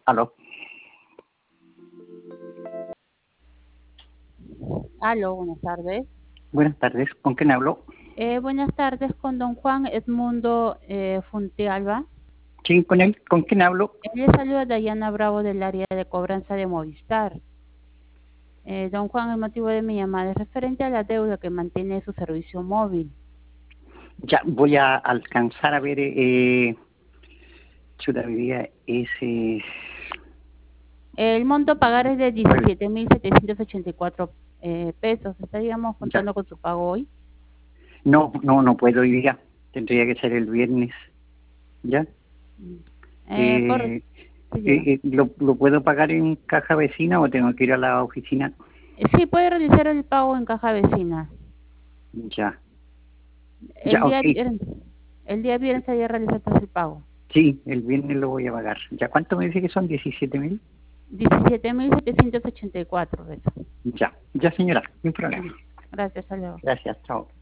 Aló. Aló, buenas tardes. Buenas tardes. ¿Con quién hablo? Buenas tardes con don Juan Edmundo Funtealba. Sí, con él. ¿Con quién hablo? Le saluda Dayana Bravo del área de cobranza de Movistar. Don Juan, el motivo de mi llamada es referente a la deuda que mantiene su servicio móvil. Ya voy a alcanzar a ver. Chuta, mi vida es. El monto a pagar es de 17.784 pesos. ¿Estaríamos Ya. contando con su pago hoy? No puedo hoy día. Tendría que ser el viernes. ¿Ya? Correcto. Eh, Sí, diga. ¿Lo puedo pagar en caja vecina o tengo que ir a la oficina? Sí, puede realizar el pago en caja vecina. Ya. Ya, El ok. día viernes, el día viernes estaría realizando el pago. Sí, el viernes lo voy a pagar. ¿Ya cuánto me dice que son? ¿17.000? 17.784 pesos. Ya, señora, sin problema. Gracias, hasta luego. Gracias, chao.